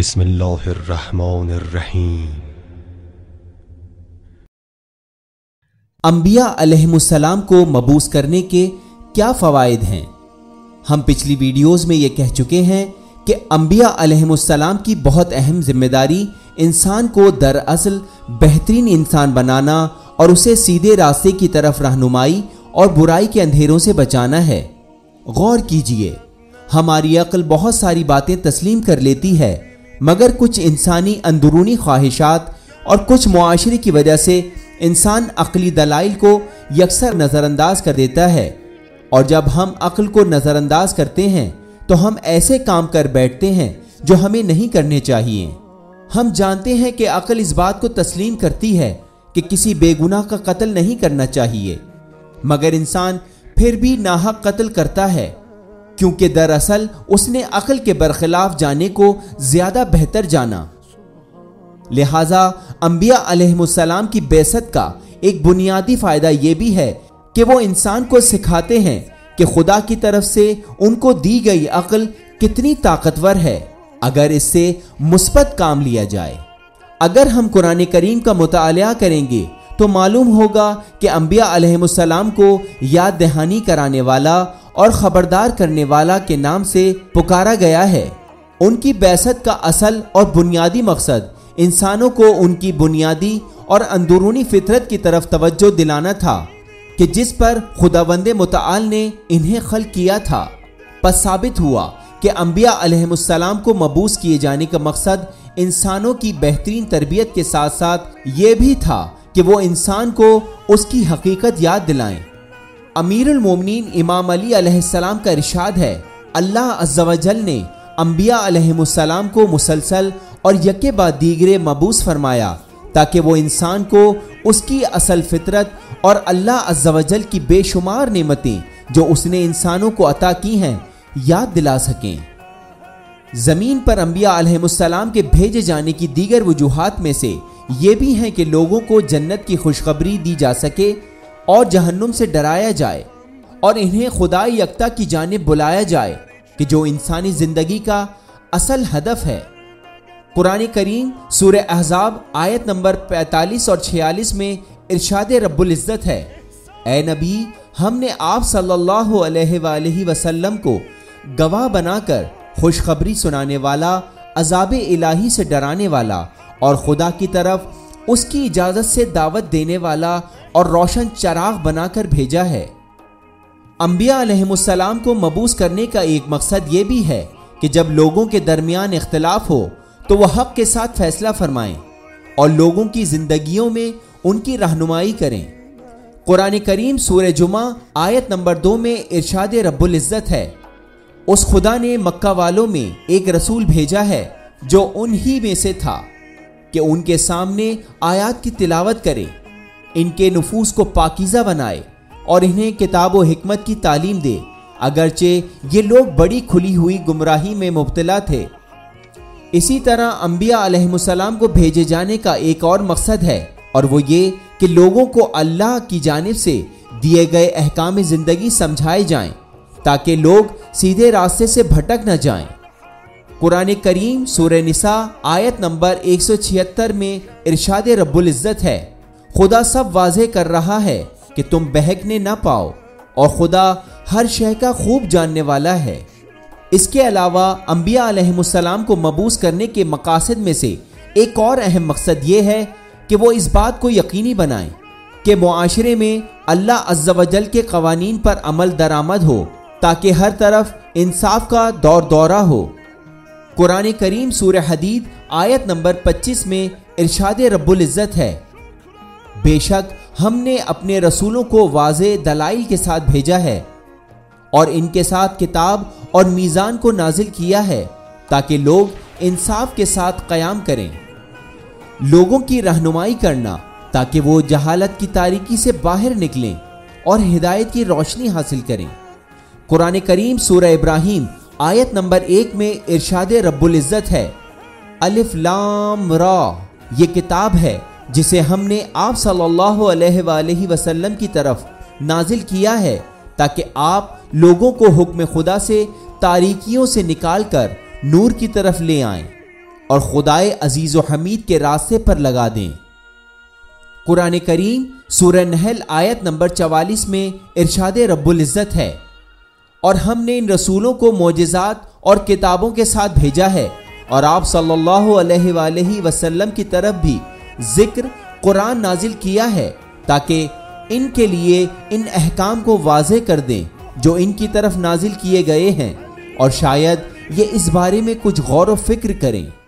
بسم اللہ الرحمن الرحیم۔ انبیاء علیہم السلام کو مبعوث کرنے کے کیا فوائد ہیں؟ ہم پچھلی ویڈیوز میں یہ کہہ چکے ہیں کہ انبیاء علیہم السلام کی بہت اہم ذمہ داری انسان کو دراصل بہترین انسان بنانا اور اسے سیدھے راستے کی طرف رہنمائی اور برائی کے اندھیروں سے بچانا ہے۔ غور کیجئے، ہماری عقل بہت ساری باتیں تسلیم کر لیتی ہے، مگر کچھ انسانی اندرونی خواہشات اور کچھ معاشرے کی وجہ سے انسان عقلی دلائل کو یکسر نظر انداز کر دیتا ہے، اور جب ہم عقل کو نظر انداز کرتے ہیں تو ہم ایسے کام کر بیٹھتے ہیں جو ہمیں نہیں کرنے چاہیے۔ ہم جانتے ہیں کہ عقل اس بات کو تسلیم کرتی ہے کہ کسی بے گناہ کا قتل نہیں کرنا چاہیے، مگر انسان پھر بھی ناحق قتل کرتا ہے، کیونکہ دراصل اس نے عقل کے برخلاف جانے کو زیادہ بہتر جانا۔ لہٰذا انبیاء علیہم السلام کی بعثت کا ایک بنیادی فائدہ یہ بھی ہے کہ وہ انسان کو سکھاتے ہیں کہ خدا کی طرف سے ان کو دی گئی عقل کتنی طاقتور ہے اگر اس سے مثبت کام لیا جائے۔ اگر ہم قرآن کریم کا مطالعہ کریں گے تو معلوم ہوگا کہ انبیاء علیہم السلام کو یاد دہانی کرانے والا اور خبردار کرنے والا کے نام سے پکارا گیا ہے۔ ان کی بعثت کا اصل اور بنیادی مقصد انسانوں کو ان کی بنیادی اور اندرونی فطرت کی طرف توجہ دلانا تھا کہ جس پر خداوند متعال نے انہیں خلق کیا تھا۔ پس ثابت ہوا کہ انبیاء علیہم السلام کو مبعوث کیے جانے کا مقصد انسانوں کی بہترین تربیت کے ساتھ ساتھ یہ بھی تھا کہ وہ انسان کو اس کی حقیقت یاد دلائیں۔ امیر المومنین امام علی علیہ السلام کا ارشاد ہے، اللہ عز و جل نے انبیاء علیہم السلام کو مسلسل اور یکے بعد دیگرے مبعوث فرمایا تاکہ وہ انسان کو اس کی اصل فطرت اور اللہ عز و جل کی بے شمار نعمتیں جو اس نے انسانوں کو عطا کی ہیں یاد دلا سکیں۔ زمین پر انبیاء علیہم السلام کے بھیجے جانے کی دیگر وجوہات میں سے یہ بھی ہیں کہ لوگوں کو جنت کی خوشخبری دی جا سکے اور جہنم سے ڈرایا جائے، اور انہیں خدا یکتا کی جانب بلایا جائے کہ جو انسانی زندگی کا اصل ہدف ہے۔ قرآن کریم سورہ احزاب آیت نمبر 45 اور 46 میں ارشاد رب العزت ہے، اے نبی، ہم نے آپ صلی اللہ علیہ وآلہ وسلم کو گواہ بنا کر خوشخبری سنانے والا، عذاب الہی سے ڈرانے والا اور خدا کی طرف اس کی اجازت سے دعوت دینے والا اور روشن چراغ بنا کر بھیجا ہے۔ انبیاء علیہم السلام کو مبعوث کرنے کا ایک مقصد یہ بھی ہے کہ جب لوگوں کے درمیان اختلاف ہو تو وہ حق کے ساتھ فیصلہ فرمائیں اور لوگوں کی زندگیوں میں ان کی رہنمائی کریں۔ قرآن کریم سورہ جمعہ آیت نمبر 2 میں ارشاد رب العزت ہے، اس خدا نے مکہ والوں میں ایک رسول بھیجا ہے جو انہی میں سے تھا کہ ان کے سامنے آیات کی تلاوت کرے، ان کے نفوس کو پاکیزہ بنائے اور انہیں کتاب و حکمت کی تعلیم دے، اگرچہ یہ لوگ بڑی کھلی ہوئی گمراہی میں مبتلا تھے۔ اسی طرح انبیاء علیہم السلام کو بھیجے جانے کا ایک اور مقصد ہے، اور وہ یہ کہ لوگوں کو اللہ کی جانب سے دیے گئے احکام زندگی سمجھائے جائیں تاکہ لوگ سیدھے راستے سے بھٹک نہ جائیں۔ قرآن کریم سورہ نساء آیت نمبر 176 میں ارشاد رب العزت ہے، خدا سب واضح کر رہا ہے کہ تم بہکنے نہ پاؤ، اور خدا ہر شے کا خوب جاننے والا ہے۔ اس کے علاوہ انبیاء علیہم السلام کو مبعوث کرنے کے مقاصد میں سے ایک اور اہم مقصد یہ ہے کہ وہ اس بات کو یقینی بنائیں کہ معاشرے میں اللہ عز و جل کے قوانین پر عمل درآمد ہو تاکہ ہر طرف انصاف کا دور دورہ ہو۔ قرآن کریم سورہ حدید آیت نمبر 25 میں ارشاد رب العزت ہے، بے شک ہم نے اپنے رسولوں کو واضح دلائل کے ساتھ بھیجا ہے اور ان کے ساتھ کتاب اور میزان کو نازل کیا ہے تاکہ لوگ انصاف کے ساتھ قیام کریں، لوگوں کی رہنمائی کرنا تاکہ وہ جہالت کی تاریکی سے باہر نکلیں اور ہدایت کی روشنی حاصل کریں۔ قرآن کریم سورہ ابراہیم آیت نمبر 1 میں ارشاد رب العزت ہے، الف لام را، یہ کتاب ہے جسے ہم نے آپ صلی اللہ علیہ وآلہ وسلم کی طرف نازل کیا ہے تاکہ آپ لوگوں کو حکم خدا سے تاریکیوں سے نکال کر نور کی طرف لے آئیں اور خدائے عزیز و حمید کے راستے پر لگا دیں۔ قرآن کریم سورہ نحل آیت نمبر 44 میں ارشاد رب العزت ہے، اور ہم نے ان رسولوں کو معجزات اور کتابوں کے ساتھ بھیجا ہے، اور آپ صلی اللہ علیہ وآلہ وسلم کی طرف بھی ذکر قرآن نازل کیا ہے تاکہ ان کے لیے ان احکام کو واضح کر دیں جو ان کی طرف نازل کیے گئے ہیں، اور شاید یہ اس بارے میں کچھ غور و فکر کریں۔